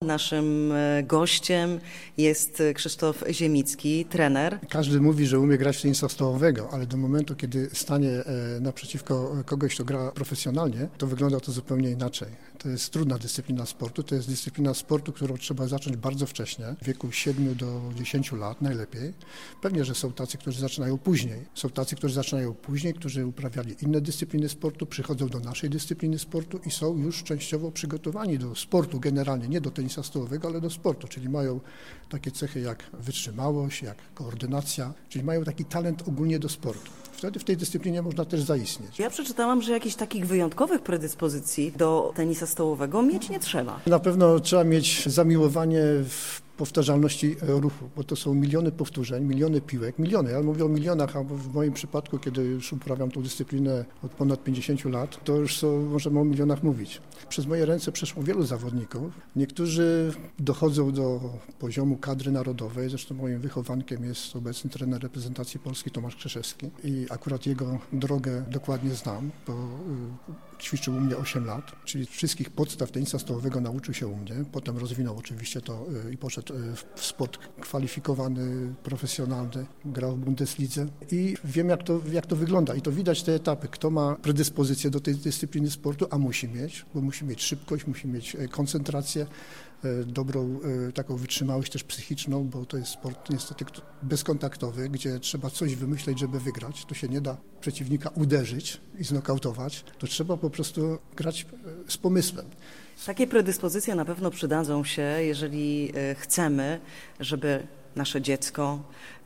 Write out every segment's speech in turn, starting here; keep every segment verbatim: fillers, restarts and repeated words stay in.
Naszym gościem jest Krzysztof Ziemicki, trener. Każdy mówi, że umie grać w tenisa stołowego, ale do momentu, kiedy stanie naprzeciwko kogoś, kto gra profesjonalnie, to wygląda to zupełnie inaczej. To jest trudna dyscyplina sportu, to jest dyscyplina sportu, którą trzeba zacząć bardzo wcześnie, w wieku siedmiu do dziesięciu lat najlepiej. Pewnie, że są tacy, którzy zaczynają później. Są tacy, którzy zaczynają później, którzy uprawiali inne dyscypliny sportu, przychodzą do naszej dyscypliny sportu i są już częściowo przygotowani do sportu generalnie, nie do tenisa stołowego, ale do sportu, czyli mają takie cechy jak wytrzymałość, jak koordynacja, czyli mają taki talent ogólnie do sportu. Wtedy w tej dyscyplinie można też zaistnieć. Ja przeczytałam, że jakichś takich wyjątkowych predyspozycji do tenisa stołowego mieć nie trzeba. Na pewno trzeba mieć zamiłowanie w powtarzalności ruchu, bo to są miliony powtórzeń, miliony piłek, miliony, ja mówię o milionach, a w moim przypadku, kiedy już uprawiam tą dyscyplinę od ponad pięćdziesięciu lat, to już są, możemy o milionach mówić. Przez moje ręce przeszło wielu zawodników. Niektórzy dochodzą do poziomu kadry narodowej, zresztą moim wychowankiem jest obecny trener reprezentacji Polski Tomasz Krzeszewski i akurat jego drogę dokładnie znam, bo ćwiczył u mnie osiem lat, czyli wszystkich podstaw tenisa stołowego nauczył się u mnie, potem rozwinął oczywiście to i poszedł w sport kwalifikowany, profesjonalny, grał w Bundeslidze i wiem jak to, jak to wygląda i to widać te etapy, kto ma predyspozycję do tej dyscypliny sportu, a musi mieć, bo musi mieć szybkość, musi mieć koncentrację, dobrą taką wytrzymałość też psychiczną, bo to jest sport niestety bezkontaktowy, gdzie trzeba coś wymyśleć, żeby wygrać. Tu się nie da przeciwnika uderzyć i znokautować, to trzeba po prostu grać z pomysłem. Takie predyspozycje na pewno przydadzą się, jeżeli chcemy, żeby nasze dziecko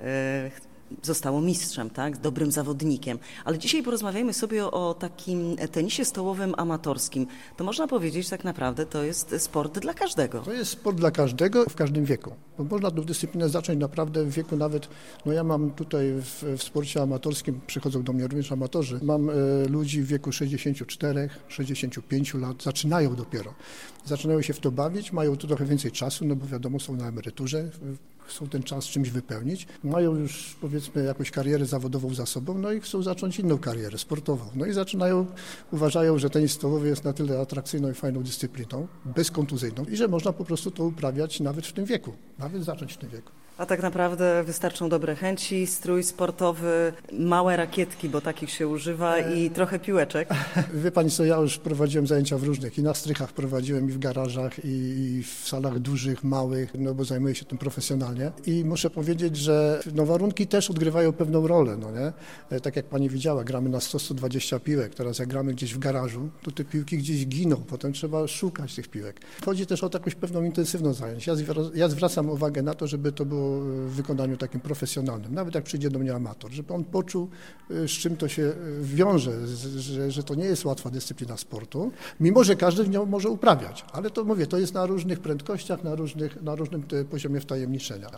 zostało mistrzem, tak, dobrym zawodnikiem. Ale dzisiaj porozmawiajmy sobie o takim tenisie stołowym amatorskim. To można powiedzieć tak naprawdę to jest sport dla każdego. To jest sport dla każdego w każdym wieku. Bo można tę dyscyplinę zacząć naprawdę w wieku nawet, no ja mam tutaj w, w sporcie amatorskim, przychodzą do mnie również amatorzy, mam e, ludzi w wieku sześćdziesięciu czterech, sześćdziesięciu pięciu lat, zaczynają dopiero. Zaczynają się w to bawić, mają tu trochę więcej czasu, no bo wiadomo są na emeryturze, chcą ten czas czymś wypełnić, mają już powiedzmy jakąś karierę zawodową za sobą, no i chcą zacząć inną karierę sportową. No i zaczynają, uważają, że tenis stołowy jest na tyle atrakcyjną i fajną dyscypliną, bezkontuzyjną i że można po prostu to uprawiać nawet w tym wieku, nawet zacząć w tym wieku. A tak naprawdę wystarczą dobre chęci, strój sportowy, małe rakietki, bo takich się używa i trochę piłeczek. Wie pani co, ja już prowadziłem zajęcia w różnych, i na strychach prowadziłem, i w garażach, i w salach dużych, małych, no bo zajmuję się tym profesjonalnie. I muszę powiedzieć, że no warunki też odgrywają pewną rolę, no nie? Tak jak pani widziała, gramy na sto do stu dwudziestu piłek, teraz jak gramy gdzieś w garażu, to te piłki gdzieś giną, potem trzeba szukać tych piłek. Chodzi też o jakąś pewną intensywność zajęć. Ja, ja zwracam uwagę na to, żeby to było w wykonaniu takim profesjonalnym, nawet jak przyjdzie do mnie amator, żeby on poczuł, z czym to się wiąże, że, że to nie jest łatwa dyscyplina sportu, mimo że każdy w nią może uprawiać, ale to mówię, to jest na różnych prędkościach, na, różnych, na różnym poziomie wtajemniczenia.